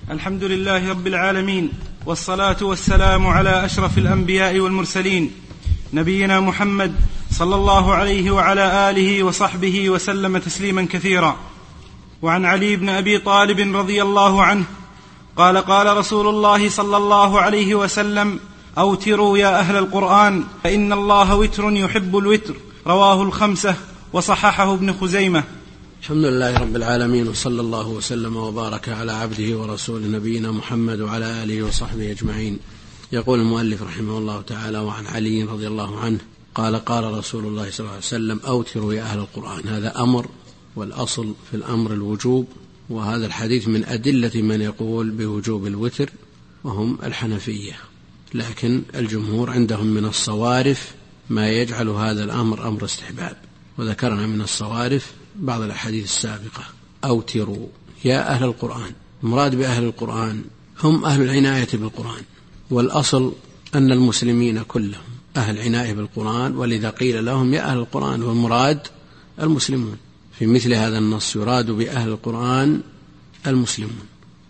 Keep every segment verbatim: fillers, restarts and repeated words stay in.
الحمد لله رب العالمين، والصلاة والسلام على أشرف الأنبياء والمرسلين، نبينا محمد صلى الله عليه وعلى آله وصحبه وسلم تسليما كثيرا. وعن علي بن أبي طالب رضي الله عنه قال قال رسول الله صلى الله عليه وسلم: أوتروا يا أهل القرآن فإن الله وتر يحب الوتر. رواه الخمسة وصححه ابن خزيمة. الحمد لله رب العالمين، وصلى الله وسلم وبارك على عبده ورسوله نبينا محمد وعلى آله وصحبه أجمعين. يقول المؤلف رحمه الله تعالى: وعن علي رضي الله عنه قال قال رسول الله صلى الله عليه وسلم: أوتروا يا أهل القرآن. هذا أمر، والأصل في الأمر الوجوب، وهذا الحديث من أدلة من يقول بوجوب الوتر وهم الحنفية، لكن الجمهور عندهم من الصوارف ما يجعل هذا الأمر أمر استحباب، وذكرنا من الصوارف بعض الأحاديث السابقة. أوتروا يا أهل القرآن. المراد بأهل القرآن هم أهل العناية بالقرآن، والأصل أن المسلمين كلهم أهل عناية بالقرآن، ولذا قيل لهم يا أهل القرآن، والمراد المسلمون. في مثل هذا النص يراد بأهل القرآن المسلمون،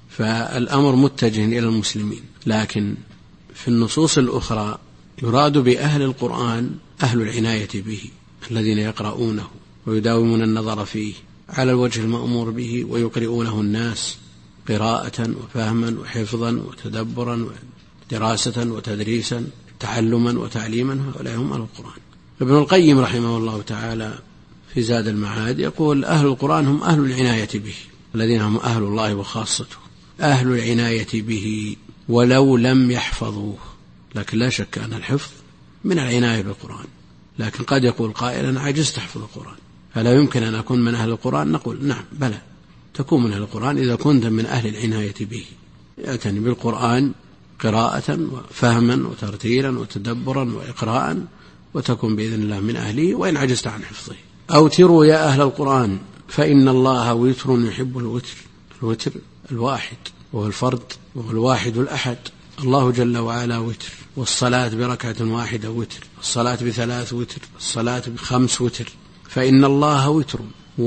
فالأمر متجه إلى المسلمين. لكن في النصوص الأخرى يراد بأهل القرآن أهل العناية به، الذين يقرؤونه ويداومون النظر فيه على الوجه المأمور به، ويقرؤونه الناس قراءة وفهما وحفظا وتدبرا ودراسة وتدريسا، تعلما وتعليما. هؤلاء هم أهل القرآن. ابن القيم رحمه الله تعالى في زاد المعاد يقول: أهل القرآن هم أهل العناية به، الذين هم أهل الله وخاصته، أهل العناية به ولو لم يحفظوه. لكن لا شك أن الحفظ من العناية بالقرآن، لكن قد يقول قائل: أنا عجزت أحفظ القرآن، فلا يمكن أن أكون من أهل القرآن؟ نقول: نعم، بلى، تكون من أهل القرآن إذا كنت من أهل العناية به، يعتني بالقرآن قراءة وفهما وترتيلا وتدبرا وإقراء، وتكون بإذن الله من أهله وإن عجزت عن حفظه. أوتروا يا أهل القرآن فإن الله وتر يحب الوتر. الوتر الواحد، وهو الفرد، وهو الواحد الأحد. الله جل وعلا وتر، والصلاة بركعة واحدة وتر، الصلاة بثلاث وتر، الصلاة بخمس وتر. فإن الله وتر،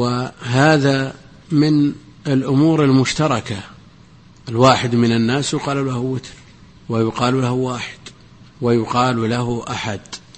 وهذا من الأمور المشتركة. الواحد من الناس يقال له وتر، ويقال له واحد، ويقال له أحد،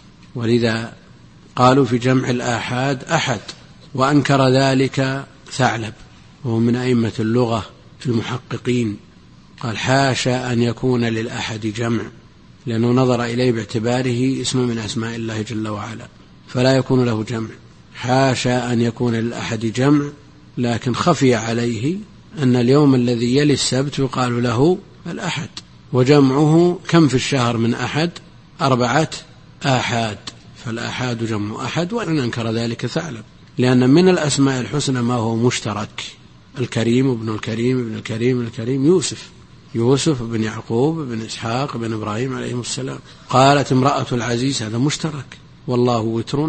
ولذا قالوا في جمع الآحاد أحد. وأنكر ذلك ثعلب، وهو من أئمة اللغة المحققين، قال: حاشا أن يكون للأحد جمع، لأنه نظر إليه باعتباره اسم من أسماء الله جل وعلا، فلا يكون له جمع. حاشا أن يكون للأحد جمع، لكن خفي عليه أن اليوم الذي يلي السبت يقال له الأحد، وجمعه كم في الشهر من أحد؟ أربعة آحاد، فالآحاد جمع أحد. وأن أنكر ذلك ثعلب، لأن من الأسماء الحسنى ما هو مشترك: الكريم ابن الكريم ابن الكريم الكريم، يوسف يوسف بن يعقوب بن إسحاق بن إبراهيم عليهم السلام. قالت امرأة العزيز: هذا مشترك. والله وتر،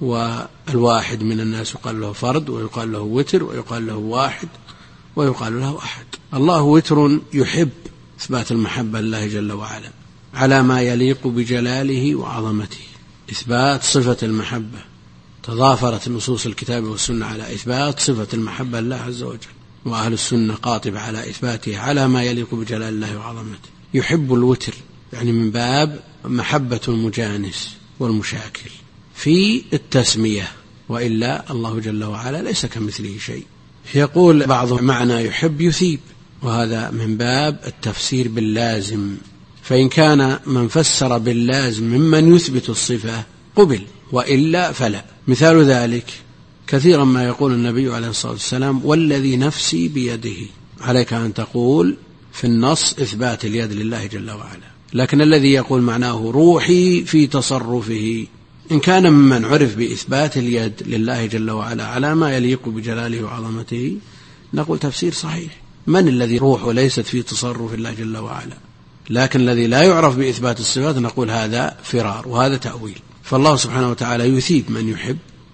والواحد من الناس يقال له فرد، ويقال له وتر، ويقال له واحد، ويقال له أحد. الله وتر يحب، إثبات المحبة لله جل وعلا على ما يليق بجلاله وعظمته، إثبات صفة المحبة. تضافرت نصوص الكتاب والسنة على إثبات صفة المحبة لله عز وجل، وأهل السنة قاطبة على إثباتها على ما يليق بجلال الله وعظمته. يحب الوتر، يعني من باب محبة المجانس والمشاكل في التسمية، وإلا الله جل وعلا ليس كمثله شيء. يقول بعض معنى يحب يثيب، وهذا من باب التفسير باللازم، فإن كان من فسر باللازم ممن يثبت الصفة قبل، وإلا فلا. مثال ذلك كثيرا ما يقول النبي عليه الصلاة والسلام: والذي نفسي بيده. عليك أن تقول في النص إثبات اليد لله جل وعلا، لكن الذي يقول معناه روحي في تصرفه، إن كان ممن عرف بإثبات اليد لله جل وعلا على ما يليق بجلاله وعظمته، نقول تفسير صحيح. من الذي روحه ليست في تصرف الله جل وعلا؟ لكن الذي لا يعرف بإثبات الصفات نقول هذا فرار، وهذا تأويل. فالله سبحانه وتعالى يثيب من يحب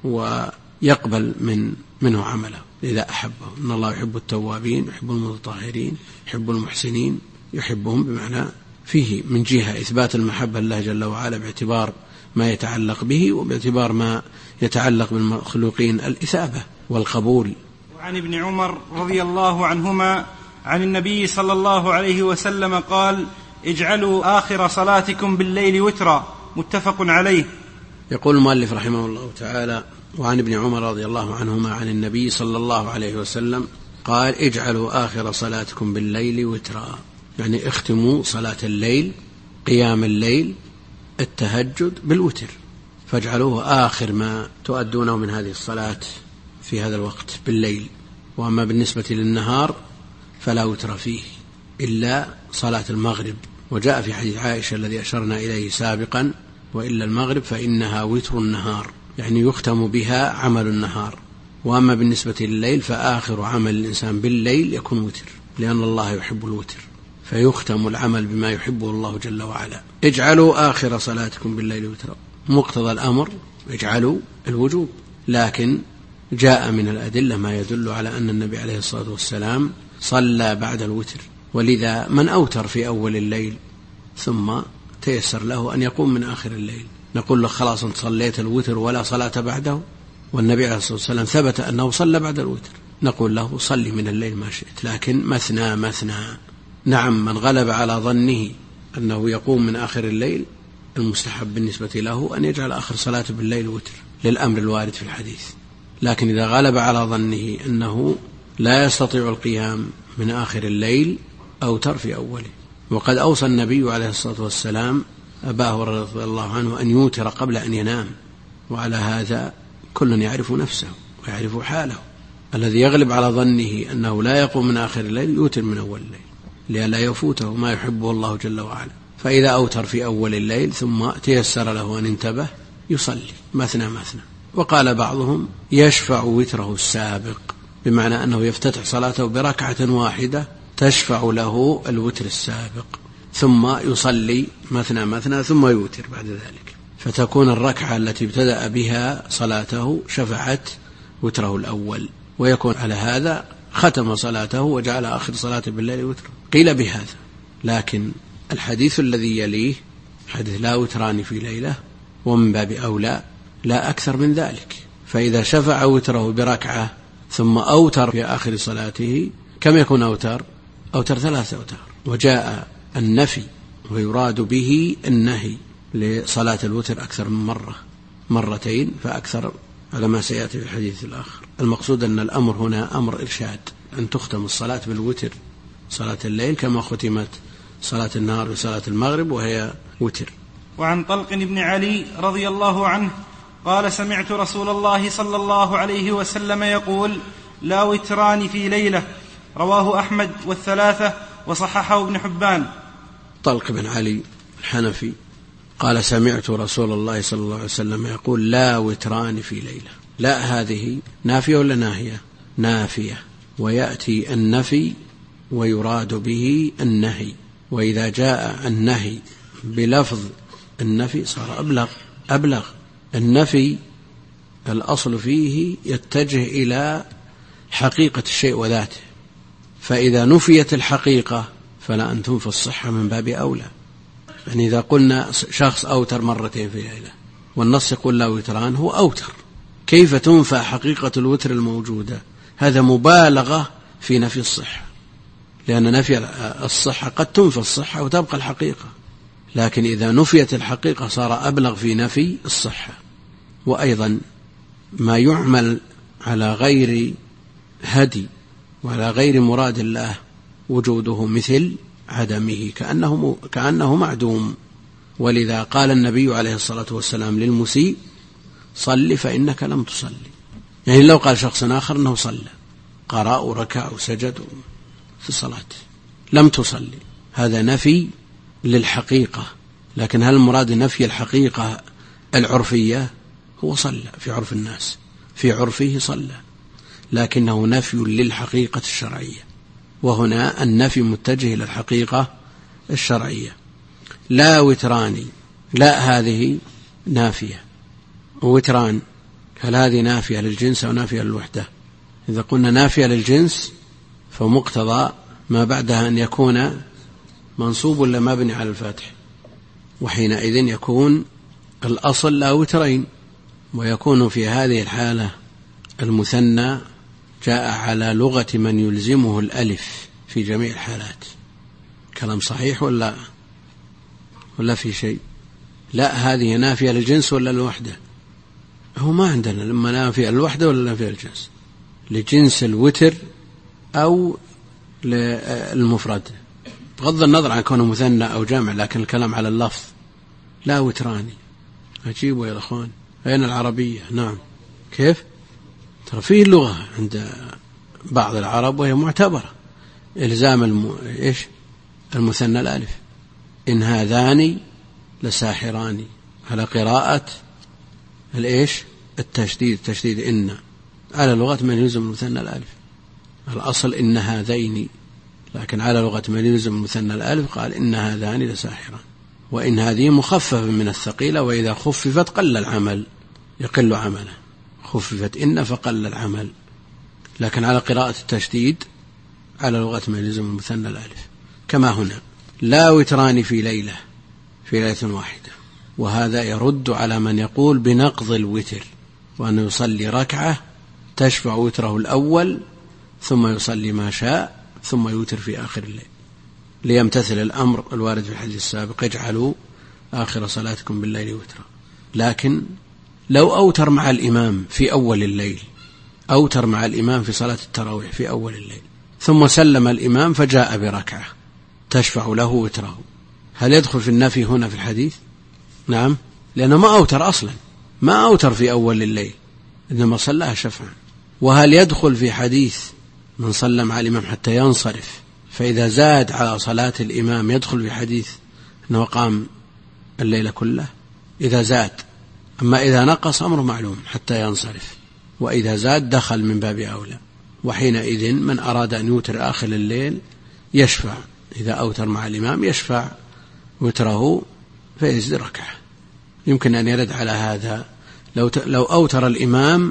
ويقبل من منه عمله إذا أحبه. إن الله يحب التوابين، يحب المتطهرين، يحب المحسنين، يحبهم بمعنى فيه من جهة إثبات المحبة لله جل وعلا باعتبار ما يتعلق به، وباعتبار ما يتعلق بالمخلوقين الإثابة والقبول. وعن ابن عمر رضي الله عنهما عن النبي صلى الله عليه وسلم قال: اجعلوا آخر صلاتكم بالليل وترا، متفق عليه. يقول المؤلف رحمه الله تعالى: وعن ابن عمر رضي الله عنهما عن النبي صلى الله عليه وسلم قال: اجعلوا آخر صلاتكم بالليل وترا، يعني اختموا صلاة الليل، قيام الليل، التهجد بالوتر، فاجعلوه آخر ما تؤدونه من هذه الصلاة في هذا الوقت بالليل. وأما بالنسبة للنهار فلا وتر فيه إلا صلاة المغرب، وجاء في حديث عائشة الذي أشرنا إليه سابقا: وإلا المغرب فإنها وتر النهار، يعني يختم بها عمل النهار. وأما بالنسبة لليل فآخر عمل الإنسان بالليل يكون وتر، لأن الله يحب الوتر، فيختم العمل بما يحبه الله جل وعلا. اجعلوا آخر صلاتكم بالليل وترا، مقتضى الأمر اجعلوا الوجوب، لكن جاء من الأدلة ما يدل على أن النبي عليه الصلاة والسلام صلى بعد الوتر، ولذا من أوتر في أول الليل ثم تيسر له أن يقوم من آخر الليل نقول له: خلاص أنت صليت الوتر ولا صلاة بعده؟ والنبي عليه الصلاة والسلام ثبت أنه صلى بعد الوتر، نقول له: صلي من الليل ما شئت، لكن مثنى مثنى. نعم، من غلب على ظنه أنه يقوم من آخر الليل المستحب بالنسبة له أن يجعل آخر صلاة بالليل وتر للأمر الوارد في الحديث، لكن إذا غلب على ظنه أنه لا يستطيع القيام من آخر الليل أوتر في أوله. وقد أوصى النبي عليه الصلاة والسلام أبا هريرة رضي الله عنه أن يوتر قبل أن ينام، وعلى هذا كل يعرف نفسه ويعرف حاله. الذي يغلب على ظنه أنه لا يقوم من آخر الليل يوتر من أول الليل لئلا يفوته ما يحبه الله جل وعلا. فإذا أوتر في أول الليل ثم تيسر له أن انتبه يصلي مثنى مثنى. وقال بعضهم: يشفع وتره السابق، بمعنى أنه يفتتح صلاته بركعة واحدة تشفع له الوتر السابق، ثم يصلي مثنى مثنى ثم يوتر بعد ذلك، فتكون الركعة التي ابتدأ بها صلاته شفعت وتره الأول، ويكون على هذا ختم صلاته وجعل آخر صلاته بالليل وتر. قيل بهذا، لكن الحديث الذي يليه حديث لا وتران في ليلة، ومن باب أولى لا أكثر من ذلك. فإذا شفع وتره بركعة ثم أوتر في آخر صلاته كم يكون أوتر؟ أوتر ثلاثة أوتار. وجاء النفي ويراد به النهي لصلاة الوتر أكثر من مرة، مرتين فأكثر، على ما سيأتي في الحديث الآخر. المقصود أن الأمر هنا أمر إرشاد، أن تختم الصلاة بالوتر صلاة الليل كما ختمت صلاة النهار وصلاة المغرب وهي وتر. وعن طلق بن علي رضي الله عنه قال: سمعت رسول الله صلى الله عليه وسلم يقول: لا وتران في ليلة، رواه أحمد والثلاثة وصححه ابن حبان. طلق بن علي الحنفي قال: سمعت رسول الله صلى الله عليه وسلم يقول: لا وتران في ليلة. لا هذه نافية ولا ناهية؟ نافية، ويأتي النفي ويراد به النهي، وإذا جاء النهي بلفظ النفي صار أبلغ أبلغ. النفي الأصل فيه يتجه إلى حقيقة الشيء وذاته، فإذا نفيت الحقيقة فلا أن تنفي الصحة من باب أولى. يعني إذا قلنا شخص أوتر مرتين في ليلة والنص يقول لا وتران، هو أوتر، كيف تنفى حقيقة الوتر الموجودة؟ هذا مبالغة في نفي الصحة، لأن نفي الصحة قد تنفى الصحة وتبقى الحقيقة، لكن إذا نفيت الحقيقة صار أبلغ في نفي الصحة. وأيضا ما يعمل على غير هدي وعلى غير مراد الله وجوده مثل عدمه، كأنه, كأنه معدوم. ولذا قال النبي عليه الصلاة والسلام للمسيء: صل فإنك لم تصلي. يعني لو قال شخص آخر أنه صلى، قرأ وركع وسجد في الصلاة، لم تصلي، هذا نفي للحقيقة. لكن هل المراد نفي الحقيقة العرفية؟ هو صلى في عرف الناس، في عرفه صلى، لكنه نفي للحقيقة الشرعية، وهنا النفي متجه إلى الحقيقة الشرعية. لا وتراني، لا هذه نافية، ووتران هل هذه نافية للجنس أو نافية للوحدة؟ إذا قلنا نافية للجنس فمقتضى ما بعدها أن يكون منصوب ولا مبني على الفتح، وحينئذ يكون الأصل لا وترين، ويكون في هذه الحالة المثنى جاء على لغة من يلزمه الألف في جميع الحالات. كلام صحيح ولا ولا في شيء؟ لا، هذه نافية للجنس ولا الوحدة؟ هو ما عندنا لما نافية الوحدة ولا نافية الجنس، لجنس الوتر أو للمفرد، بغض النظر عن كونه مثنى أو جمع، لكن الكلام على اللفظ. لا وتراني. أجيبوا يا أخوان، أين العربية؟ نعم. كيف؟ ترى فيه اللغة عند بعض العرب وهي معتبرة، إلزام الم... إيش المثنى الألف. إن هذان لساحران، على قراءة الإيش التشديد، تشديد إن، على لغة من يلزم المثنى الألف. الأصل إن هذين، لكن على لغة من يلزم المثنى الألف قال إن هذان لساحران. وإن هذه مخففة من الثقيلة، وإذا خففت قل العمل، يقل عمله. خففت إن فقل العمل، لكن على قراءة التشديد على لغة من يلزم المثنى الألف. كما هنا لا وتران في ليلة، في ليلة واحدة. وهذا يرد على من يقول بنقض الوتر، وأنه يصلي ركعة تشفع وتره الأول ثم يصلي ما شاء ثم يوتر في آخر الليل، ليمتثل الأمر الوارد في الحديث السابق: اجعلوا آخر صلاتكم بالليل وترا. لكن لو أوتر مع الإمام في أول الليل، أوتر مع الإمام في صلاة التراويح في أول الليل، ثم سلم الإمام فجاء بركعة تشفع له وتره، هل يدخل في النفي هنا في الحديث؟ نعم، لأنه ما أوتر أصلا، ما أوتر في أول الليل، إنما صلىها شفعا. وهل يدخل في حديث من صلى مع الإمام حتى ينصرف، فإذا زاد على صلاة الإمام يدخل في حديث أنه قام الليل كله إذا زاد؟ أما إذا نقص أمر معلوم حتى ينصرف، وإذا زاد دخل من باب أولى. وحينئذ من أراد أن يوتر آخر الليل يشفع، إذا أوتر مع الإمام يشفع وتره فيزيد ركعة. يمكن أن يرد على هذا لو لو أوتر الإمام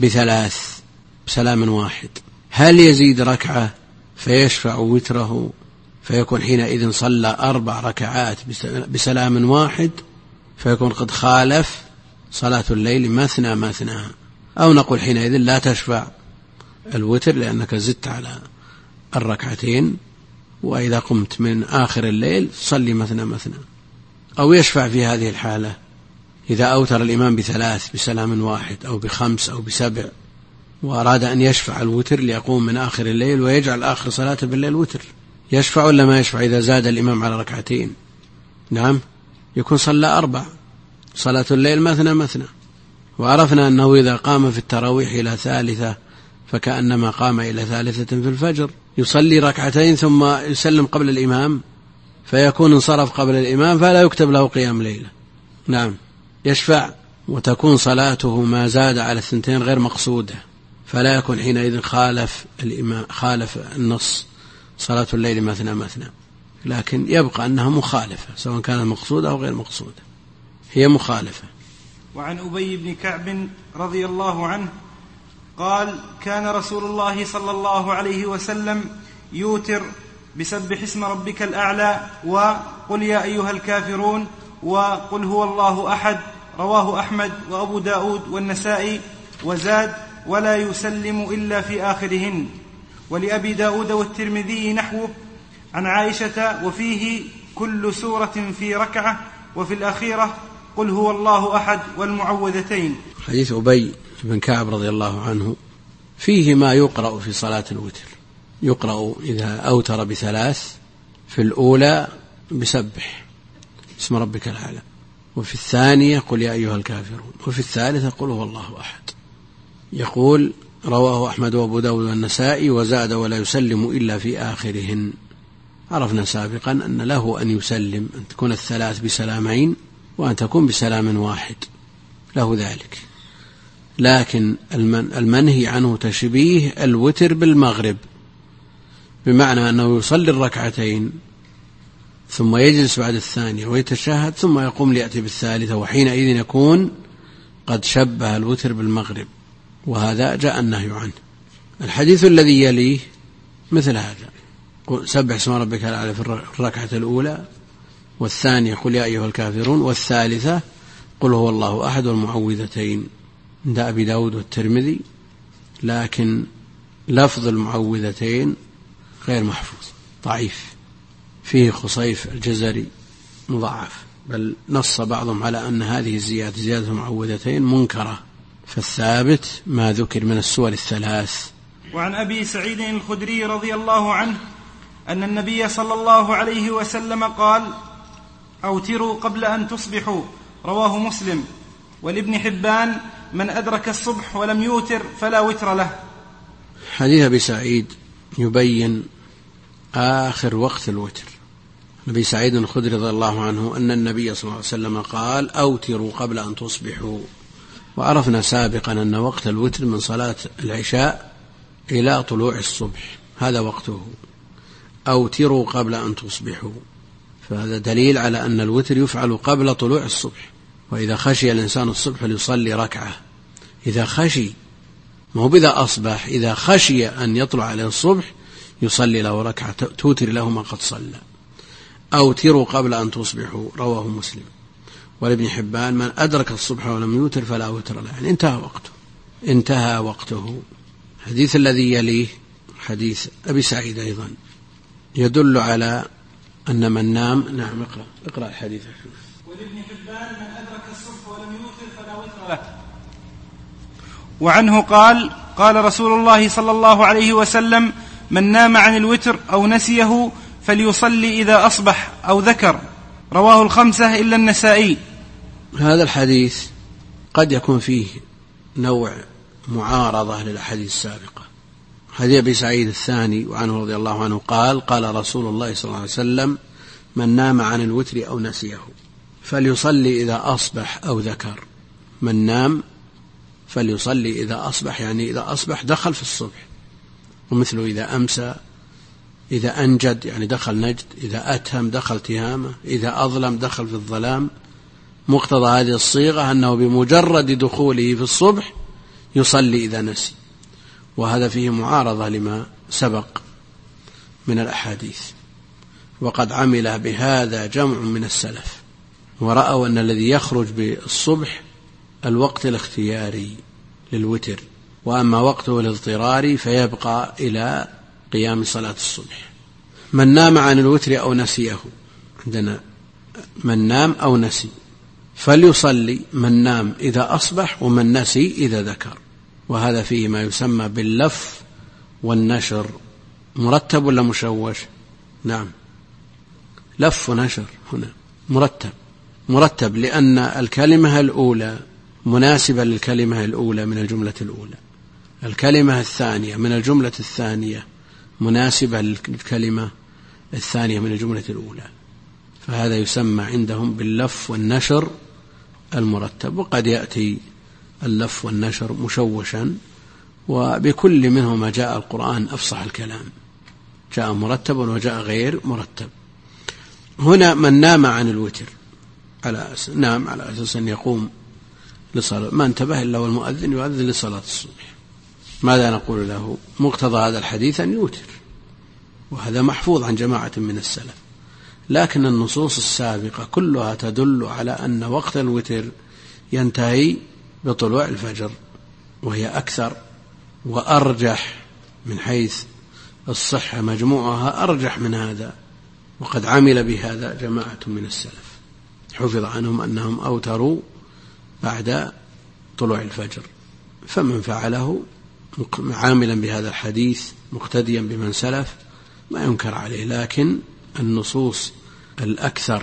بثلاث بسلام واحد، هل يزيد ركعة فيشفع وتره فيكون حينئذ صلى أربع ركعات بسلام واحد، فيكون قد خالف صلاة الليل مثنى مثنى؟ أو نقول حينئذ لا تشفع الوتر لأنك زدت على الركعتين، وإذا قمت من آخر الليل صلي مثنى مثنى. أو يشفع في هذه الحالة إذا أوتر الإمام بثلاث بسلام واحد أو بخمس أو بسبع، وأراد أن يشفع الوتر ليقوم من آخر الليل ويجعل آخر صلاة بالليل وتر، يشفع ولا ما يشفع إذا زاد الإمام على ركعتين؟ نعم، يكون صلى أربع، صلاة الليل مثنى مثنى. وعرفنا أنه إذا قام في التراويح إلى ثالثة فكأنما قام إلى ثالثة في الفجر، يصلي ركعتين ثم يسلم قبل الإمام، فيكون انصرف قبل الإمام فلا يكتب له قيام ليلة. نعم، يشفع، وتكون صلاته ما زاد على الثنتين غير مقصودة، فلا يكون حينئذ خالف الإمام، خالف النص صلاة الليل مثنى مثنى، لكن يبقى أنها مخالفة سواء كانت مقصودة أو غير مقصودة، هي مخالفة. وعن أبي بن كعب رضي الله عنه قال: كان رسول الله صلى الله عليه وسلم يوتر بسبح اسم ربك الأعلى وقل يا أيها الكافرون وقل هو الله أحد، رواه أحمد وأبو داود والنسائي، وزاد: ولا يسلم إلا في آخرهن. ولأبي داود والترمذي نحوه عن عائشة وفيه كل سورة في ركعة، وفي الأخيرة قل هو الله أحد والمعوذتين. حديث أبي بن كعب رضي الله عنه فيه ما يقرأ في صلاة الوتر، يقرأ إذا أوتر بثلاث في الأولى بسبح اسم ربك الأعلى، وفي الثانية قل يا أيها الكافرون، وفي الثالثة قل هو الله أحد. يقول: رواه أحمد وأبو داود والنسائي، وزاد: ولا يسلم إلا في آخرهن. عرفنا سابقا أن له أن يسلم، أن تكون الثلاث بسلامين وأن تكون بسلام واحد، له ذلك. لكن المنهي عنه تشبيه الوتر بالمغرب، بمعنى أنه يصلي الركعتين ثم يجلس بعد الثانية ويتشهد ثم يقوم ليأتي بالثالثة، وحينئذ يكون قد شبه الوتر بالمغرب، وهذا جاء النهي عنه. الحديث الذي يليه مثل هذا: سبح اسم ربك الأعلى في الركعة الأولى، والثانية قل يا أيها الكافرون، والثالثة قل هو الله أحد والمعوذتين، عند أبي داود والترمذي. لكن لفظ المعوذتين غير محفوظ ضعيف، فيه خصيف الجزري مضاعف، بل نص بعضهم على أن هذه الزيادة زيادة معوذتين منكرة، فالثابت ما ذكر من السور الثلاث. وعن أبي سعيد الخدري رضي الله عنه أن النبي صلى الله عليه وسلم قال: أوتروا قبل أن تصبحوا، رواه مسلم. ولابن حبان: من أدرك الصبح ولم يوتر فلا وتر له. حديث أبي سعيد يبين آخر وقت الوتر. أبي سعيد الخدري رضي الله عنه أن النبي صلى الله عليه وسلم قال: أوتروا قبل أن تصبحوا. وعرفنا سابقا أن وقت الوتر من صلاة العشاء إلى طلوع الصبح، هذا وقته. أوتروا قبل أن تصبحوا، فهذا دليل على أن الوتر يفعل قبل طلوع الصبح. وإذا خشي الإنسان الصبح ليصلي ركعة، إذا خشي، ما هو بذا أصبح، إذا خشي أن يطلع عليه الصبح يصلي له ركعة توتر له ما قد صلى. أوتروا قبل أن تصبحوا، رواه مسلم. ولابن حبان: من أدرك الصبح ولم يوتر فلا وتر له، يعني انتهى وقته، انتهى وقته. الحديث الذي يليه حديث أبي سعيد أيضا يدل على أن من نام. نعم، اقرأ اقرأ الحديث. ولابن حبان: من أدرك الصبح ولم يوتر فلا وتر له. وعنه قال: قال رسول الله صلى الله عليه وسلم: من نام عن الوتر أو نسيه فليصلي إذا أصبح أو ذكر، رواه الخمسة إلا النسائي. هذا الحديث قد يكون فيه نوع معارضة للأحاديث السابقة. حديث أبي سعيد الثاني وعنه رضي الله عنه قال: قال رسول الله صلى الله عليه وسلم: من نام عن الوتر أو نسيه فليصلي إذا أصبح أو ذكر. من نام فليصلي إذا أصبح، يعني إذا أصبح دخل في الصبح، ومثله إذا أمسى، إذا أنجد يعني دخل نجد، إذا أتهم دخل تهامة، إذا أظلم دخل في الظلام. مقتضى هذه الصيغة أنه بمجرد دخوله في الصبح يصلي إذا نسي، وهذا فيه معارضة لما سبق من الأحاديث. وقد عمل بهذا جمع من السلف، ورأوا أن الذي يخرج بالصبح الوقت الاختياري للوتر، وأما وقته الاضطراري فيبقى إلى قيام صلاة الصبح. من نام عن الوتر أو نسيه، عندنا من نام أو نسي، فليصلي من نام إذا أصبح، ومن نسي إذا ذكر. وهذا فيه ما يسمى باللف والنشر. مرتب ولا مشوش؟ نعم، لف ونشر هنا مرتب. مرتب لأن الكلمة الأولى مناسبة للكلمة الأولى من الجملة الأولى، الكلمة الثانية من الجملة الثانية مناسبة للكلمة الثانية من الجملة الأولى، فهذا يسمى عندهم باللف والنشر المرتب. وقد يأتي اللف والنشر مشوشا، وبكل منهما جاء القرآن أفصح الكلام، جاء مرتبا وجاء غير مرتب. هنا من نام عن الوتر على أس... نام على أساس أن يقوم لصلاة، ما انتبه إلا والمؤذن يؤذن لصلاة الصبح، ماذا نقول له؟ مقتضى هذا الحديث أن يوتر، وهذا محفوظ عن جماعة من السلف. لكن النصوص السابقة كلها تدل على أن وقت الوتر ينتهي بطلوع الفجر، وهي أكثر وأرجح من حيث الصحة، مجموعها أرجح من هذا. وقد عمل بهذا جماعة من السلف، حفظ عنهم أنهم أوتروا بعد طلوع الفجر، فمن فعله عاملا بهذا الحديث مقتديا بمن سلف ما ينكر عليه. لكن النصوص الأكثر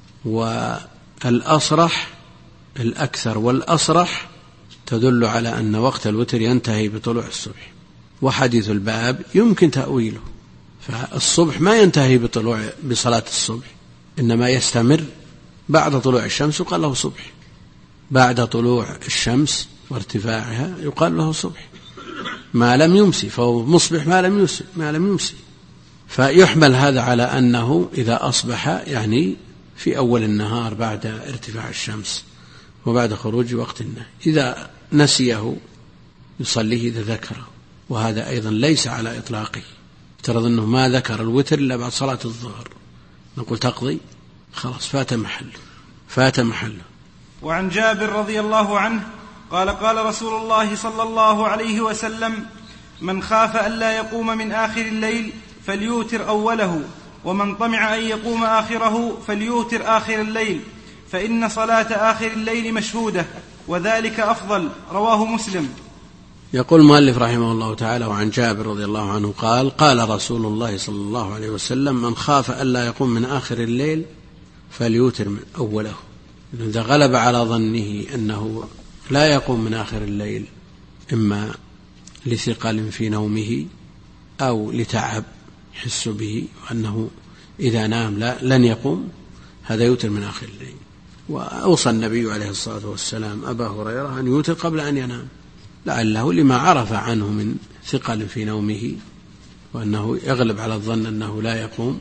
والأصرح الأكثر والأصرح تدل على أن وقت الوتر ينتهي بطلوع الصبح. وحديث الباب يمكن تأويله، فالصبح ما ينتهي بطلوع بصلاة الصبح، إنما يستمر بعد طلوع الشمس يقال له صبح، بعد طلوع الشمس وارتفاعها يقال له صبح، ما لم يمسي فهو مصبح ما لم يمسي, ما لم يمسي. فيحمل هذا على أنه إذا أصبح يعني في أول النهار بعد ارتفاع الشمس وبعد خروج وقت النهي. إذا نسيه يصليه إذا ذكره، وهذا أيضا ليس على إطلاقه. افترض أنه ما ذكر الوتر إلا بعد صلاة الظهر، نقول تقضي، خلاص فات محله فات محله. وعن جابر رضي الله عنه قال: قال رسول الله صلى الله عليه وسلم: من خاف ألا يقوم من آخر الليل فليوتر أوله، ومن طمع أن يقوم آخره فليوتر آخر الليل، فإن صلاة آخر الليل مشهودة وذلك أفضل. رواه مسلم. يقول المؤلف رحمه الله تعالى: وعن جابر رضي الله عنه قال: قال رسول الله صلى الله عليه وسلم: من خاف ألا يقوم من آخر الليل فليوتر من أوله. إذا غلب على ظنه أنه لا يقوم من آخر الليل، إما لثقل في نومه أو لتعب يحس به وأنه إذا نام لا لن يقوم، هذا يوتر من آخر الليل. وأوصى النبي عليه الصلاة والسلام أبا هريرة أن يوتر قبل أن ينام، لعله لما عرف عنه من ثقل في نومه وأنه يغلب على الظن أنه لا يقوم،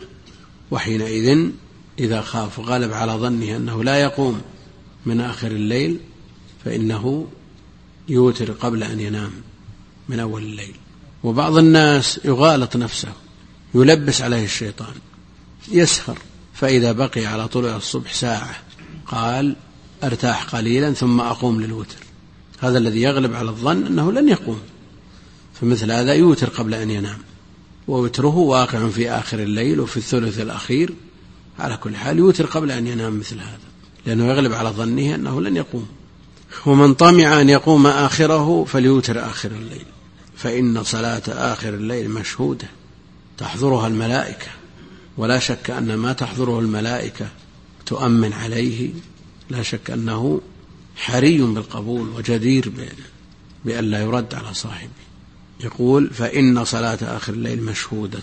وحينئذ إذا خاف غالب على ظنه أنه لا يقوم من آخر الليل فإنه يوتر قبل أن ينام من أول الليل. وبعض الناس يغالط نفسه، يلبس عليه الشيطان، يسهر فإذا بقي على طلوع الصبح ساعة قال أرتاح قليلا ثم أقوم للوتر، هذا الذي يغلب على الظن أنه لن يقوم، فمثل هذا يوتر قبل أن ينام، ووتره واقع في آخر الليل وفي الثلث الأخير. على كل حال يوتر قبل أن ينام مثل هذا، لأنه يغلب على ظنه أنه لن يقوم. ومن طمع أن يقوم آخره فليوتر آخر الليل، فإن صلاة آخر الليل مشهودة تحضرها الملائكة، ولا شك أن ما تحضره الملائكة تؤمن عليه، لا شك أنه حري بالقبول وجدير بأن لا يرد على صاحبه. يقول: فإن صلاة آخر الليل مشهودة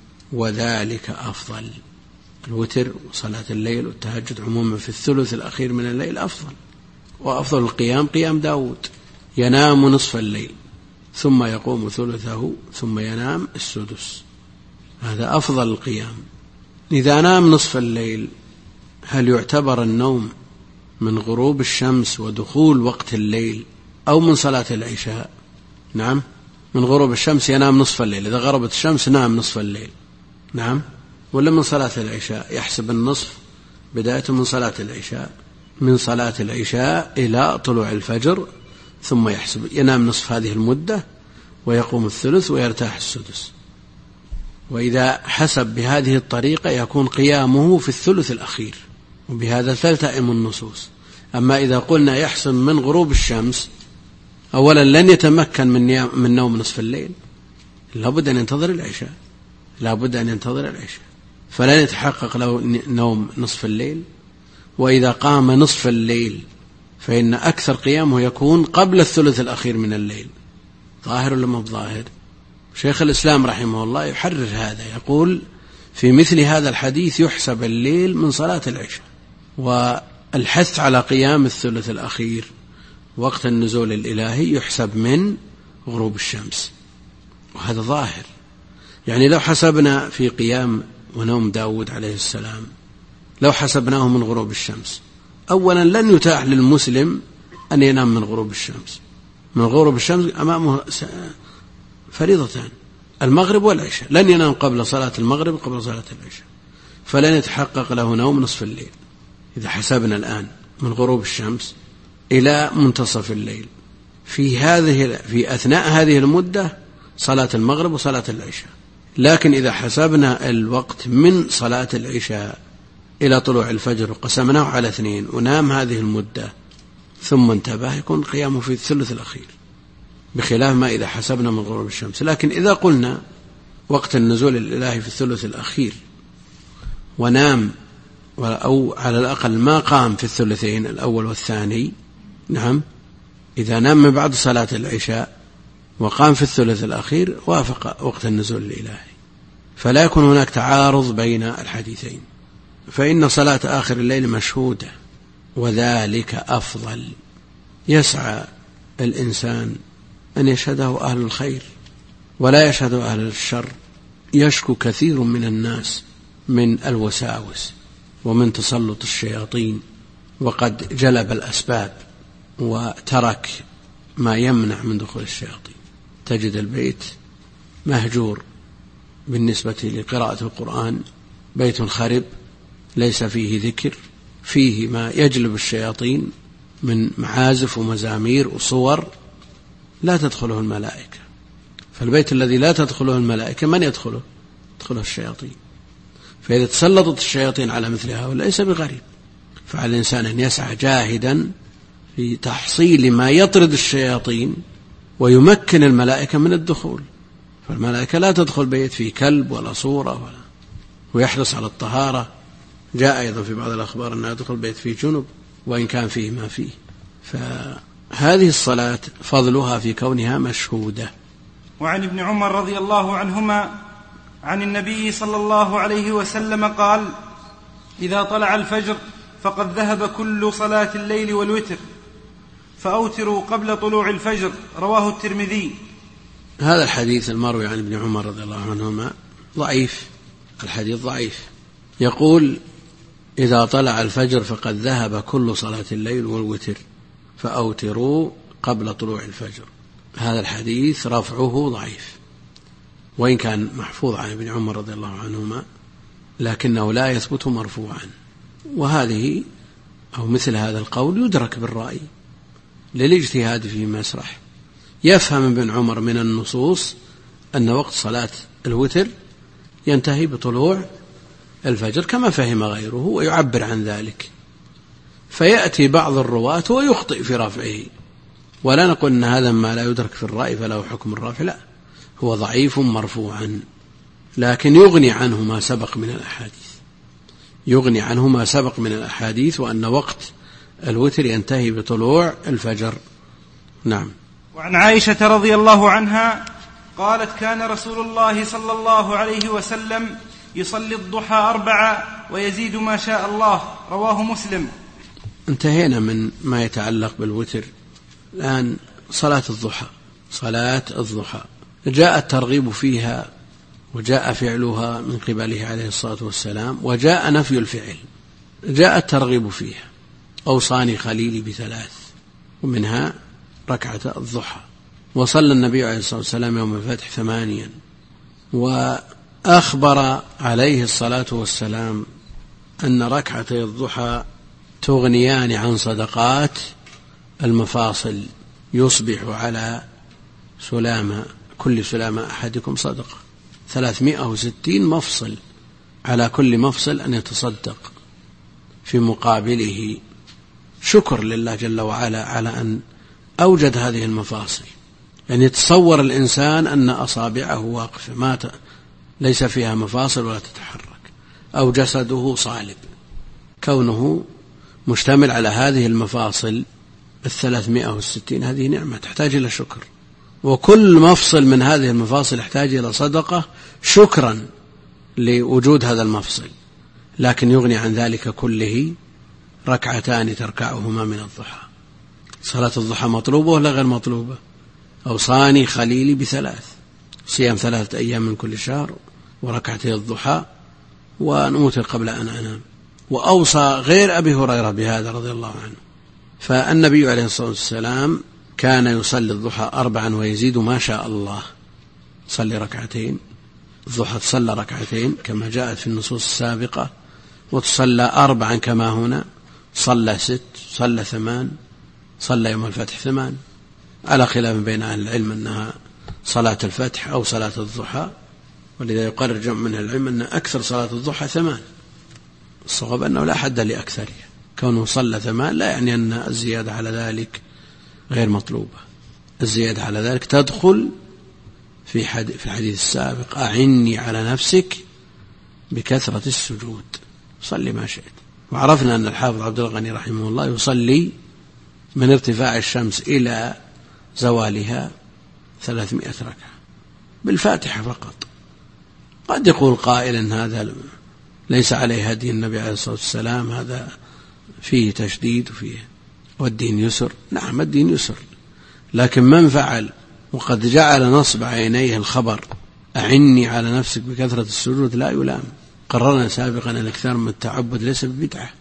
وذلك أفضل. الوتر وصلاة الليل والتهجد عموما في الثلث الأخير من الليل أفضل، وأفضل القيام قيام داود، ينام نصف الليل ثم يقوم ثلثه ثم ينام السدس، هذا أفضل القيام. إذا نام نصف الليل هل يعتبر النوم من غروب الشمس ودخول وقت الليل أو من صلاة العشاء؟ نعم، من غروب الشمس ينام نصف الليل، إذا غربت الشمس نام نصف الليل، نعم. ولا من صلاة العشاء يحسب النصف بداية من صلاة العشاء، من صلاة العشاء إلى طلوع الفجر، ثم يحسب ينام نصف هذه المدة ويقوم الثلث ويرتاح السدس. وإذا حسب بهذه الطريقة يكون قيامه في الثلث الأخير، وبهذا تلتئم النصوص. أما إذا قلنا يحسب من غروب الشمس، أولا لن يتمكن من من نوم نصف الليل، لابد أن ينتظر العشاء، لابد أن ينتظر العشاء، فلن يتحقق له نوم نصف الليل. وإذا قام نصف الليل فإن أكثر قيامه يكون قبل الثلث الأخير من الليل. ظاهر ولا مو ظاهر؟ شيخ الإسلام رحمه الله يحرر هذا، يقول: في مثل هذا الحديث يحسب الليل من صلاة العشاء، والحث على قيام الثلث الأخير وقت النزول الإلهي يحسب من غروب الشمس، وهذا ظاهر. يعني لو حسبنا في قيام ونوم داود عليه السلام، لو حسبناه من غروب الشمس، أولا لن يتاح للمسلم أن ينام من غروب الشمس. من غروب الشمس أمامه فريضتان، المغرب والعشاء، لن ينام قبل صلاة المغرب قبل صلاة العشاء، فلن يتحقق له نوم نصف الليل. إذا حسبنا الآن من غروب الشمس إلى منتصف الليل، في هذه في أثناء هذه المدة صلاة المغرب وصلاة العشاء. لكن إذا حسبنا الوقت من صلاة العشاء إلى طلوع الفجر وقسمناه على اثنين ونام هذه المدة ثم انتبه، يكون قيامه في الثلث الأخير، بخلاف ما إذا حسبنا من غروب الشمس. لكن إذا قلنا وقت النزول الإلهي في الثلث الأخير ونام، أو على الأقل ما قام في الثلثين الأول والثاني، نعم، إذا نام من بعد صلاة العشاء وقام في الثلث الأخير وافق وقت النزول الإلهي، فلا يكون هناك تعارض بين الحديثين. فإن صلاة آخر الليل مشهودة وذلك أفضل. يسعى الإنسان أن يشهده أهل الخير ولا يشهده أهل الشر. يشكو كثير من الناس من الوساوس ومن تسلط الشياطين، وقد جلب الأسباب وترك ما يمنع من دخول الشياطين. تجد البيت مهجور بالنسبة لقراءة القرآن، بيت خرب ليس فيه ذكر، فيه ما يجلب الشياطين من معازف ومزامير وصور لا تدخله الملائكة. فالبيت الذي لا تدخله الملائكة من يدخله؟ تدخلها الشياطين. فإذا تسلطت الشياطين على مثل هؤلاء ليس بغريب، فعلى الإنسان أن يسعى جاهدا في تحصيل ما يطرد الشياطين ويمكن الملائكة من الدخول. فالملائكة لا تدخل بيت فيه كلب ولا صورة ولا، ويحرص على الطهارة. جاء أيضا في بعض الأخبار أنها تدخل بيت فيه جنب وإن كان فيه ما فيه. فهذه الصلاة فضلها في كونها مشهودة. وعن ابن عمر رضي الله عنهما عن النبي صلى الله عليه وسلم قال: إذا طلع الفجر فقد ذهب كل صلاة الليل والوتر، فأوتروا قبل طلوع الفجر. رواه الترمذي. هذا الحديث المروي عن ابن عمر رضي الله عنهما ضعيف، الحديث ضعيف. يقول: إذا طلع الفجر فقد ذهب كل صلاة الليل والوتر، فأوتروا قبل طلوع الفجر. هذا الحديث رفعه ضعيف، وإن كان محفوظ عن ابن عمر رضي الله عنهما لكنه لا يثبت مرفوعا. وهذه أو مثل هذا القول يدرك بالرأي للاجتهاد في مسرح. يفهم ابن عمر من النصوص أن وقت صلاة الوتر ينتهي بطلوع الفجر كما فهم غيره ويعبر عن ذلك، فيأتي بعض الرواة ويخطئ في رفعه، ولا نقول أن هذا ما لا يدرك في الرأي فله حكم الرفع، لا، هو ضعيف مرفوعا، لكن يغني عنه ما سبق من الأحاديث يغني عنه ما سبق من الأحاديث وأن وقت الوتر ينتهي بطلوع الفجر. نعم. وعن عائشة رضي الله عنها قالت: كان رسول الله صلى الله عليه وسلم يصلي الضحى أربعة ويزيد ما شاء الله. رواه مسلم. انتهينا من ما يتعلق بالوتر. الآن صلاة الضحى. صلاة الضحى جاء الترغيب فيها وجاء فعلها من قبله عليه الصلاة والسلام، وجاء نفي الفعل. جاء الترغيب فيها: أوصاني خليلي بثلاث، ومنها ركعة الضحى. وصلى النبي عليه الصلاة والسلام يوم الفتح ثمانيا، وأخبر عليه الصلاة والسلام أن ركعتي الضحى تغنيان عن صدقات المفاصل، يصبح على سلامة كل سلامة أحدكم صدقة، ثلاثمائة وستين مفصل، على كل مفصل أن يتصدق في مقابله شكر لله جل وعلا على أن أوجد هذه المفاصل. يعني يتصور الإنسان أن أصابعه واقفة ما ت... ليس فيها مفاصل ولا تتحرك، أو جسده صالب، كونه مشتمل على هذه المفاصل الثلاثمائة والستين، هذه نعمة تحتاج إلى شكر، وكل مفصل من هذه المفاصل يحتاج إلى صدقة شكرا لوجود هذا المفصل. لكن يغني عن ذلك كله ركعتان تركعهما من الضحى. صلاة الضحى مطلوبة ولا غير مطلوبة؟ أوصاني خليلي بثلاث: صيام ثلاثة أيام من كل شهر، وركعتي الضحى، وأن أوتر قبل أن أنام. وأوصى غير أبي هريرة بهذا رضي الله عنه. فالنبي عليه الصلاة والسلام كان يصلي الضحى أربعا ويزيد ما شاء الله. صلي ركعتين الضحى، تصلى ركعتين كما جاءت في النصوص السابقة، وتصلى أربعا كما هنا، صلى ست، صلى ثمان، صلى يوم الفتح ثمان، على خلاف بين أهل العلم أنها صلاة الفتح أو صلاة الضحى، ولذا يقرر جمع من العلم أن أكثر صلاة الضحى ثمان. الصواب أنه لا حد لأكثرها، كونه صلى ثمان لا يعني أن الزيادة على ذلك غير مطلوبة. الزيادة على ذلك تدخل في في الحديث السابق: أعني على نفسك بكثرة السجود، صلي ما شئت. وعرفنا أن الحافظ عبد الغني رحمه الله يصلي من ارتفاع الشمس إلى زوالها ثلاثمائة ركعة بالفاتحة فقط. قد يقول قائل إن هذا ليس عليه هدي النبي عليه الصلاة والسلام، هذا فيه تشديد وفيه والدين يسر. نعم الدين يسر، لكن من فعل وقد جعل نصب عينيه الخبر أعني على نفسك بكثرة السجود لا يلام. قررنا سابقا أن الأكثر من التعبد ليس ببدعة،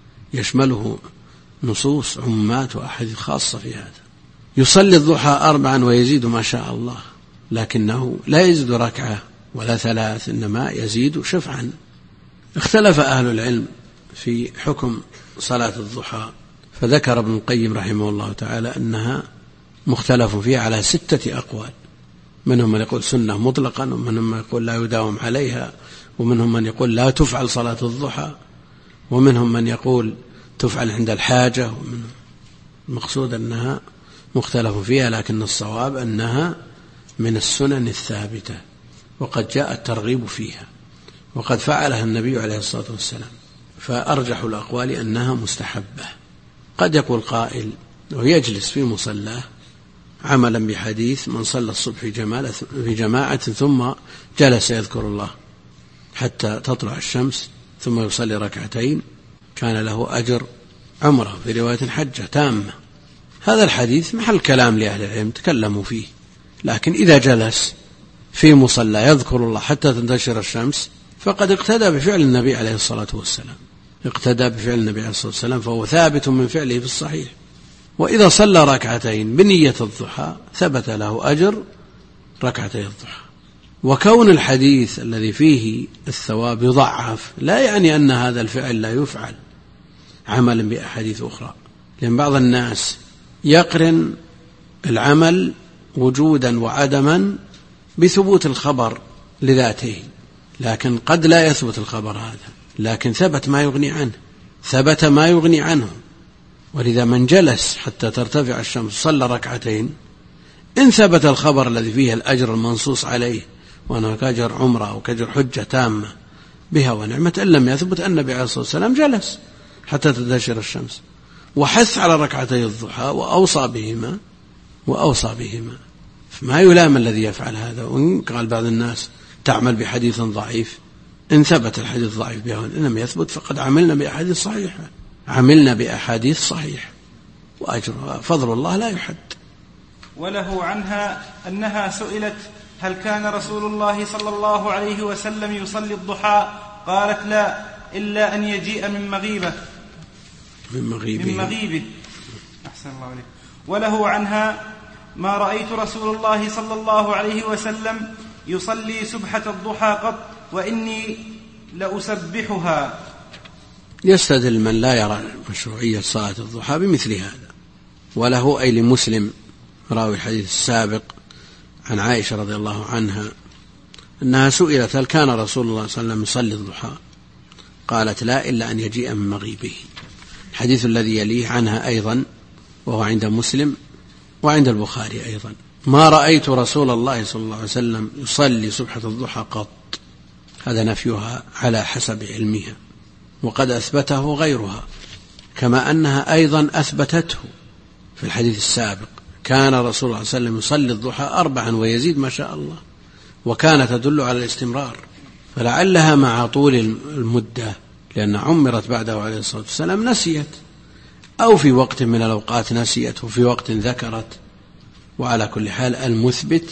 يشمله نصوص عمات وأحاديث خاصة في هذا. يصلي الضحى أربعا ويزيد ما شاء الله، لكنه لا يزيد ركعة ولا ثلاث، إنما يزيد شفعا. اختلف أهل العلم في حكم صلاة الضحى، فذكر ابن القيم رحمه الله تعالى أنها مختلف فيها على ستة أقوال. منهم من يقول سنة مطلقا، ومنهم من يقول لا يداوم عليها، ومنهم من يقول لا تفعل صلاة الضحى، ومنهم من يقول تفعل عند الحاجة. المقصود أنها مختلف فيها، لكن الصواب أنها من السنن الثابتة، وقد جاء الترغيب فيها، وقد فعلها النبي عليه الصلاة والسلام، فأرجح الأقوال أنها مستحبة. قد يقول قائل ويجلس في مصلاه عملا بحديث من صلى الصبح في جماعة ثم جلس يذكر الله حتى تطلع الشمس ثم يصلي ركعتين كان له أجر عمره، في رواية حجة تامة. هذا الحديث محل كلام لأهل العلم تكلموا فيه، لكن إذا جلس في مصلى يذكر الله حتى تنتشر الشمس فقد اقتدى بفعل النبي عليه الصلاة والسلام، اقتدى بفعل النبي عليه الصلاة والسلام، فهو ثابت من فعله في الصحيح. وإذا صلى ركعتين بنية الضحى ثبت له أجر ركعتي الضحى. وكون الحديث الذي فيه الثواب يضعف لا يعني أن هذا الفعل لا يفعل عملا بأحاديث أخرى، لأن بعض الناس يقرن العمل وجودا وعدما بثبوت الخبر لذاته، لكن قد لا يثبت الخبر هذا، لكن ثبت ما يغني عنه، ثبت ما يغني عنه. ولذا من جلس حتى ترتفع الشمس صلى ركعتين إن ثبت الخبر الذي فيه الأجر المنصوص عليه وأنه كأجر عمره أو كأجر حجة تامة بها ونعمة، إن لم يثبت أن النبي عليه الصلاة والسلام جلس حتى تنتشر الشمس وحث على ركعتي الضحى وأوصى بهما وأوصى بهما فما يلام الذي يفعل هذا. وإن قال بعض الناس تعمل بحديث ضعيف، إن ثبت الحديث ضعيف بها وإن لم يثبت فقد عملنا بأحاديث صحيحة، عملنا بأحاديث صحيحة، وأجر فضل الله لا يحد. وله عنها أنها سئلت هل كان رسول الله صلى الله عليه وسلم يصلي الضحى؟ قالت لا، إلا أن يجيء من مغيبه من مغيبه, من مغيبه. أحسن الله عليك. وله عنها ما رأيت رسول الله صلى الله عليه وسلم يصلي سبحة الضحى قط وإني لأسبحها. يستدل من لا يرى مشروعية صلاة الضحى بمثل هذا. وله أي لمسلم راوي الحديث السابق عن عائشة رضي الله عنها أنها سئلت هل كان رسول الله صلى الله عليه وسلم يصلي الضحى؟ قالت لا، إلا أن يجيء من مغيبه. الحديث الذي يليه عنها أيضا وهو عند مسلم وعند البخاري أيضا، ما رأيت رسول الله صلى الله عليه وسلم يصلي سبحة الضحى قط. هذا نفيها على حسب علمها، وقد أثبته غيرها، كما أنها أيضا أثبتته في الحديث السابق كان رسول الله صلى الله عليه وسلم يصلي الضحى أربعا ويزيد ما شاء الله، وكانت تدل على الاستمرار. فلعلها مع طول المدة لأن عمرت بعده عليه الصلاة والسلام نسيت، أو في وقت من الأوقات نسيت وفي وقت ذكرت. وعلى كل حال المثبت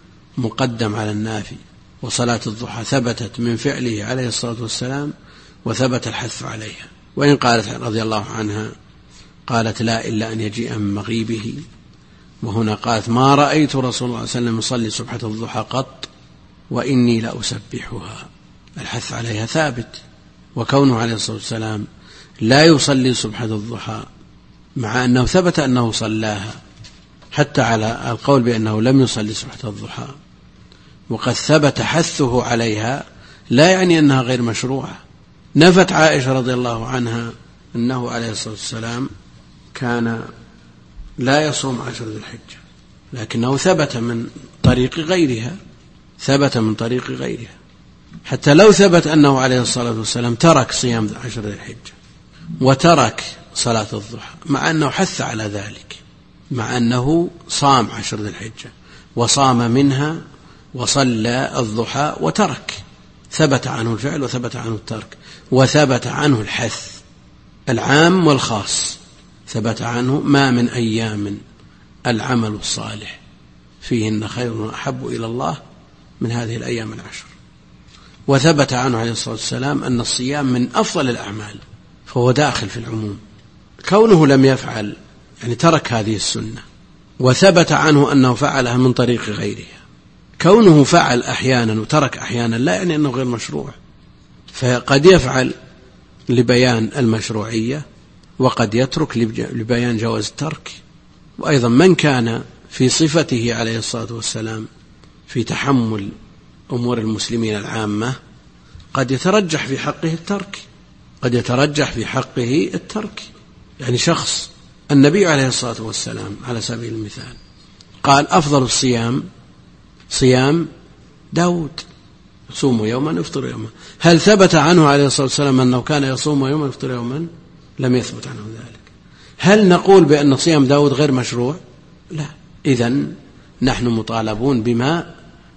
مقدم على النافي، وصلاة الضحى ثبتت من فعله عليه الصلاة والسلام وثبت الحث عليها. وإن قالت رضي الله عنها قالت لا، إلا أن يجيء من مغيبه، وهنا قالت ما رأيت رسول الله صلى الله عليه وسلم يصلي سبحة الضحى قط وإني لأسبحها. الحث عليها ثابت، وكونه عليه الصلاة والسلام لا يصلي سبحة الضحى مع أنه ثبت أنه صلاها، حتى على القول بأنه لم يصلي سبحة الضحى وقد ثبت حثه عليها، لا يعني أنها غير مشروعة. نفت عائشة رضي الله عنها أنه عليه الصلاة والسلام كان لا يصوم عشر ذي الحجة، لكنه ثبت من طريق غيرها، ثبت من طريق غيرها، حتى لو ثبت أنه عليه الصلاة والسلام ترك صيام عشر ذي الحجة وترك صلاة الضحى، مع أنه حث على ذلك، مع أنه صام عشر ذي الحجة وصام منها وصلى الضحى وترك، ثبت عنه الفعل وثبت عنه الترك، وثبت عنه الحث العام والخاص، ثبت عنه ما من أيام العمل الصالح فيهن خير أحب إلى الله من هذه الأيام العشر. وثبت عنه عليه الصلاة والسلام أن الصيام من أفضل الأعمال، فهو داخل في العموم. كونه لم يفعل يعني ترك هذه السنة، وثبت عنه أنه فعلها من طريق غيرها. كونه فعل أحيانا وترك أحيانا لا يعني أنه غير مشروع، فقد يفعل لبيان المشروعية وقد يترك لبيان جواز الترك. وأيضا من كان في صفته عليه الصلاة والسلام في تحمل أمور المسلمين العامة قد يترجح في حقه الترك قد يترجح في حقه الترك يعني شخص النبي عليه الصلاة والسلام على سبيل المثال قال أفضل الصيام صيام داود يصوم يوما يفطر يوما. هل ثبت عنه عليه الصلاة والسلام أنه كان يصوم يوما يفطر يوما؟ لم يثبت عنه ذلك. هل نقول بأن صيام داود غير مشروع؟ لا. إذن نحن مطالبون بما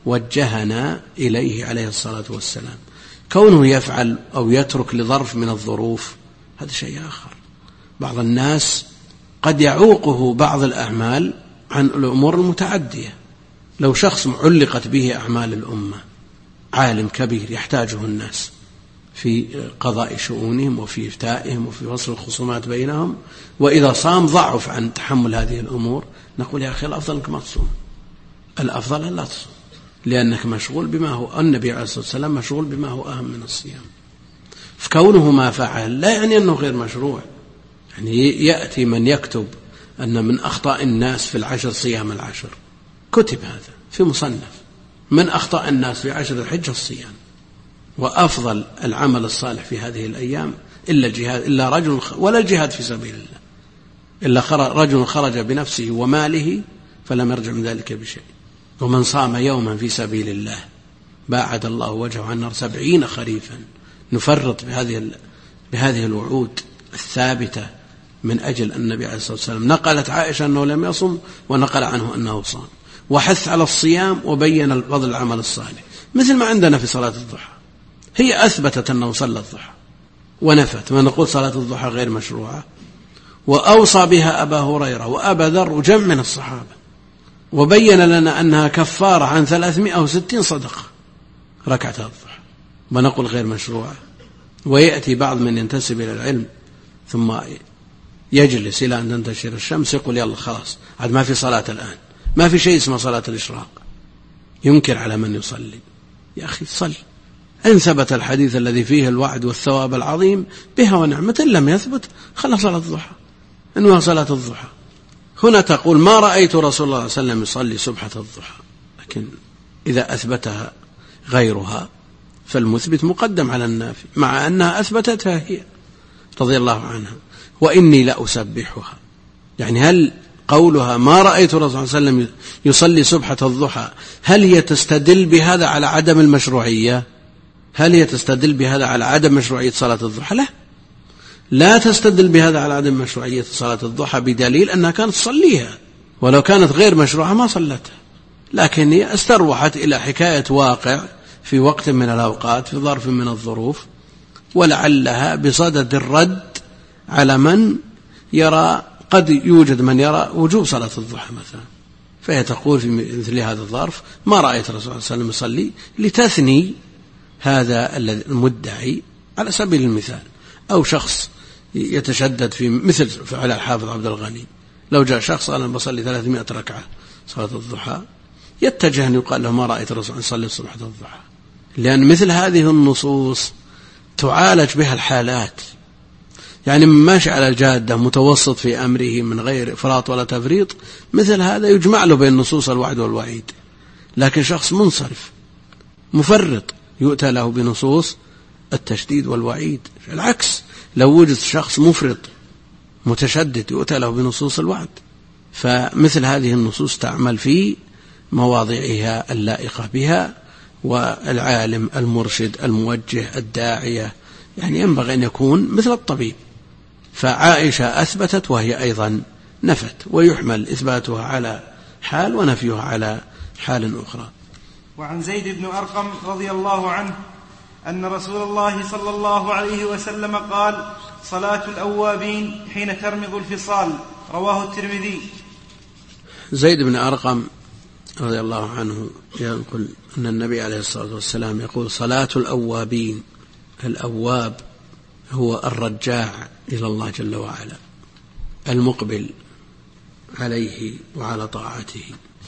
وجهنا إليه عليه الصلاة والسلام. كونه يفعل أو يترك لظرف من الظروف هذا شيء آخر. بعض الناس قد يعوقه بعض الأعمال عن الأمور المتعدية. لو شخص علقت به أعمال الأمة عالم كبير يحتاجه الناس في قضاء شؤونهم وفي إفتائهم وفي فصل الخصومات بينهم، وإذا صام ضعف عن تحمل هذه الأمور، نقول يا أخي الأفضل أنك ما تصوم، الأفضل أن لا تصوم، لأنك مشغول بما هو النبي عليه الصلاة والسلام مشغول بما هو أهم من الصيام. فكونه ما فعل لا يعني أنه غير مشروع. يعني يأتي من يكتب أن من أخطاء الناس في العشر صيام العشر، كتب هذا في مصنف، من أخطاء الناس في عشر الحجة الصيام، وأفضل العمل الصالح في هذه الأيام إلا الجهاد، إلا رجل ولا الجهاد في سبيل الله، إلا رجل خرج بنفسه وماله فلم يرجع من ذلك بشيء. ومن صام يوما في سبيل الله باعد الله وجهه عن النار سبعين خريفا. نفرط بهذه بهذه الوعود الثابتة من أجل النبي عليه الصلاة والسلام. نقلت عائشة أنه لم يصم ونقل عنه أنه صام، وحث على الصيام وبين فضل العمل الصالح، مثل ما عندنا في صلاة الضحى. هي أثبتت أنه صلى الضحى ونفت ما نقول صلاة الضحى غير مشروعة، وأوصى بها أبا هريرة وأبا ذر وجمع من الصحابة، وبين لنا أنها كفارة عن ثلاثمائة وستين صدقة ركعة الضحى، ونقول غير مشروعة. ويأتي بعض من ينتسب إلى العلم ثم يجلس إلى أن تنتشر الشمس يقول يلا خلاص عاد ما في صلاة الآن، ما في شيء اسمه صلاة الإشراق، ينكر على من يصلي. يا أخي صل، إن ثبت الحديث الذي فيه الوعد والثواب العظيم بها ونعمة، إن لم يثبت خلص صلاة الضحى، إنها صلاة الضحى. هنا تقول ما رأيت رسول الله صلى الله عليه وسلم يصلي سبحة الضحى، لكن إذا أثبتها غيرها فالمثبت مقدم على النافي، مع أنها أثبتتها هي رضي الله عنها. وإني لأسبحها، يعني هل قولها ما رأيت رسول الله صلى الله عليه وسلم يصلي سبحة الضحى هل هي تستدل بهذا على عدم المشروعية؟ هل هي تستدل بهذا على عدم مشروعية صلاة الضحى؟ لا، لا تستدل بهذا على عدم مشروعية صلاة الضحى، بدليل أنها كانت تصليها، ولو كانت غير مشروعة ما صلتها، لكن هي استروحت إلى حكاية واقع في وقت من الأوقات في ظرف من الظروف، ولعلها بصدد الرد على من يرى، قد يوجد من يرى وجوب صلاة الضحى مثلا، فهي تقول في مثل هذا الظرف ما رأيت الرسول صلى الله عليه وسلم يصلي، لتثني هذا المدعي على سبيل المثال. أو شخص يتشدد في مثل فعل الحافظ عبد الغني، لو جاء شخص قال أنا بصلي ثلاثمائة ركعة صلاة الضحى، يتجه أن يقال له ما رأيت الرسول يصلي صبحة الضحى، لأن مثل هذه النصوص تعالج بها الحالات. يعني من ماشي على الجادة متوسط في أمره من غير إفراط ولا تفريط، مثل هذا يجمع له بين نصوص الوعد والوعيد. لكن شخص منصرف مفرط يؤتى له بنصوص التشديد والوعيد. العكس، لو وجد شخص مفرط متشدد يؤتى له بنصوص الوعد. فمثل هذه النصوص تعمل في مواضعها اللائقة بها، والعالم المرشد الموجه الداعية يعني ينبغي أن يكون مثل الطبيب. فعائشة أثبتت وهي أيضا نفت، ويحمل إثباتها على حال ونفيها على حال أخرى. وعن زيد بن أرقم رضي الله عنه أن رسول الله صلى الله عليه وسلم قال: صلاة الأوابين حين ترمض الفصال، رواه الترمذي. زيد بن أرقم رضي الله عنه يقول أن النبي عليه الصلاة والسلام يقول: صلاة الأوابين. الأواب هو الرجاع إلى الله جل وعلا، المقبل عليه وعلى طاعته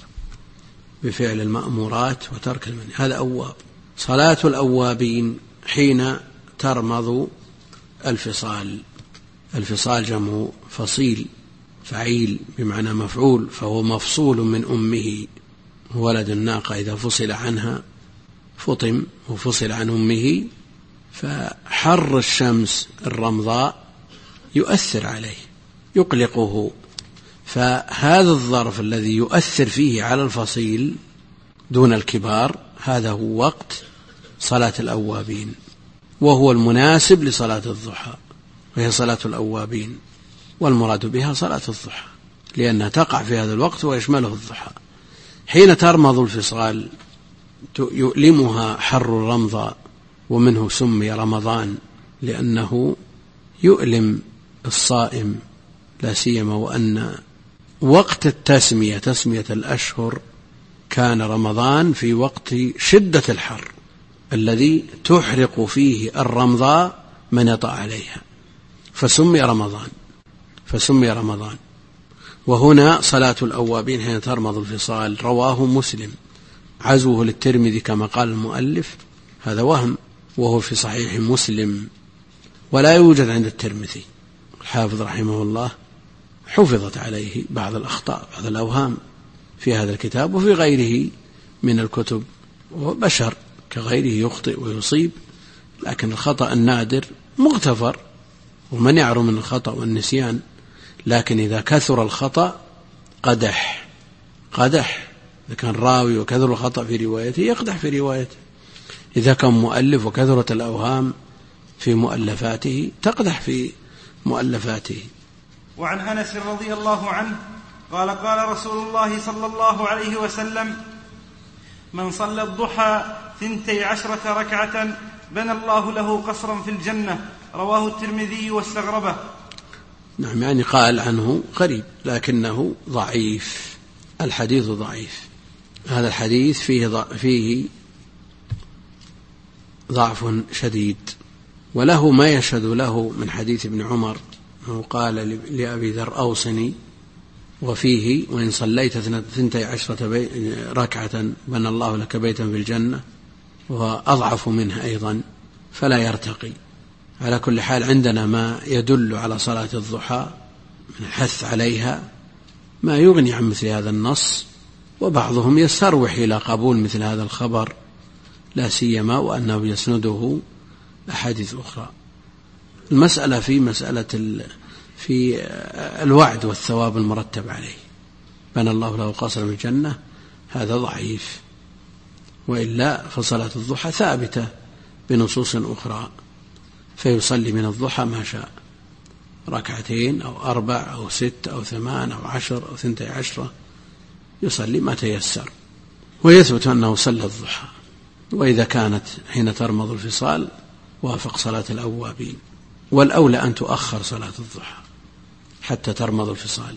بفعل المأمورات وترك المنهي، هذا أواب. صلاة الأوابين حين ترمض الفصال. الفصال جمع فصيل، فعيل بمعنى مفعول، فهو مفصول من أمه ولد الناقة إذا فصل عنها فطم وفصل عن أمه، فحر الشمس الرمضاء يؤثر عليه يقلقه، فهذا الظرف الذي يؤثر فيه على الفصيل دون الكبار هذا هو وقت صلاة الأوابين، وهو المناسب لصلاة الضحى، وهي صلاة الأوابين، والمراد بها صلاة الضحى لأنها تقع في هذا الوقت ويشمله الضحى. حين ترمض الفصال يؤلمها حر الرمضاء، ومنه سمي رمضان لأنه يؤلم الصائم، لا سيما وأن وقت التسمية تسمية الأشهر كان رمضان في وقت شدة الحر الذي تحرق فيه الرمضاء من يطأ عليها، فسمي رمضان فسمي رمضان وهنا صلاة الأوابين حين ترمض الفصال. رواه مسلم، عزوه للترمذي كما قال المؤلف هذا وهم، وهو في صحيح مسلم ولا يوجد عند الترمذي. الحافظ رحمه الله حفظت عليه بعض الأخطاء بعض الأوهام في هذا الكتاب وفي غيره من الكتب، وبشر كغيره يخطئ ويصيب، لكن الخطأ النادر مغتفر ومن يعرف من الخطأ والنسيان، لكن إذا كثر الخطأ قدح قدح إذا كان راوي وكثر الخطأ في روايته يقدح في روايته، إذا كان مؤلف وكثرت الأوهام في مؤلفاته تقدح في مؤلفاته. وعن أنس رضي الله عنه قال قال رسول الله صلى الله عليه وسلم: من صلى الضحى ثنتي عشرة ركعة بنى الله له قصرا في الجنة. رواه الترمذي واستغربه. نعم، يعني قال عنه قريب لكنه ضعيف، الحديث ضعيف. هذا الحديث فيه فيه ضعف شديد، وله ما يشهد له من حديث ابن عمر قال لأبي ذر أوصني، وفيه: وإن صليت ثنتي عشرة ركعة بنى الله لك بيتا في الجنة، وأضعف منه أيضا فلا يرتقي. على كل حال عندنا ما يدل على صلاة الضحى من الحث عليها ما يغني عن مثل هذا النص، وبعضهم يستروح إلى قبول مثل هذا الخبر، لا سيما وأنه يسنده أحاديث أخرى. المسألة في مسألة في الوعد والثواب المرتب عليه، بنى الله له قصرا في الجنة، هذا ضعيف، وإلا فصلاة الضحى ثابتة بنصوص أخرى، فيصلي من الضحى ما شاء، ركعتين أو أربع أو ست أو ثمان أو عشر أو ثنتي عشرة، يصلي ما تيسر، ويثبت أنه صلى الضحى. وإذا كانت حين ترمض الفصال وافق صلاة الأوابين، والأولى أن تؤخر صلاة الضحى حتى ترمض الفصال.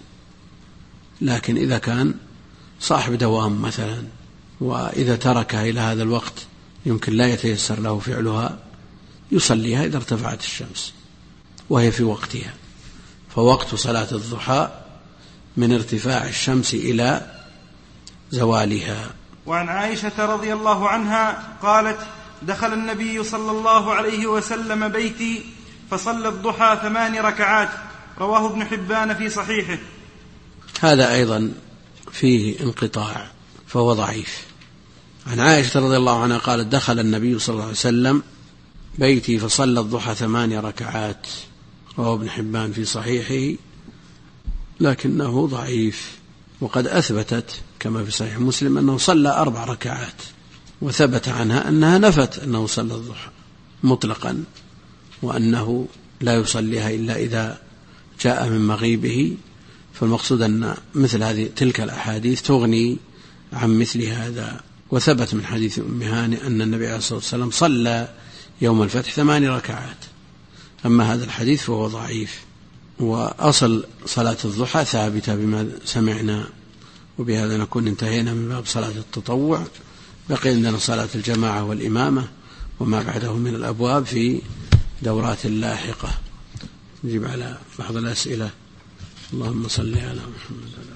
لكن إذا كان صاحب دوام مثلا وإذا تركها إلى هذا الوقت يمكن لا يتيسر له فعلها، يصليها إذا ارتفعت الشمس وهي في وقتها، فوقت صلاة الضحى من ارتفاع الشمس إلى زوالها. وعن عائشة رضي الله عنها قالت: دخل النبي صلى الله عليه وسلم بيتي فصلى الضحى ثمان ركعات. رواه ابن حبان في صحيحه. هذا أيضا فيه انقطاع فهو ضعيف. عن عائشة رضي الله عنها قالت: دخل النبي صلى الله عليه وسلم بيتي فصلى الضحى ثمان ركعات. رواه ابن حبان في صحيحه لكنه ضعيف، وقد أثبتت كما في صحيح مسلم أنه صلى أربع ركعات، وثبت عنها أنها نفت أنه صلى الضحى مطلقا، وأنه لا يصليها إلا إذا جاء من مغيبه. فالمقصود أن مثل هذه تلك الأحاديث تغني عن مثل هذا. وثبت من حديث أم هانئ أن النبي عليه الصلاة والسلام صلى يوم الفتح ثمان ركعات. أما هذا الحديث فهو ضعيف، وأصل صلاة الضحى ثابتة بما سمعنا. وبهذا نكون انتهينا من باب صلاة التطوع. بقي عندنا صلاة الجماعة والإمامة وما بعده من الأبواب في دورات لاحقة. نجيب على بعض الأسئلة. اللهم صل على محمد.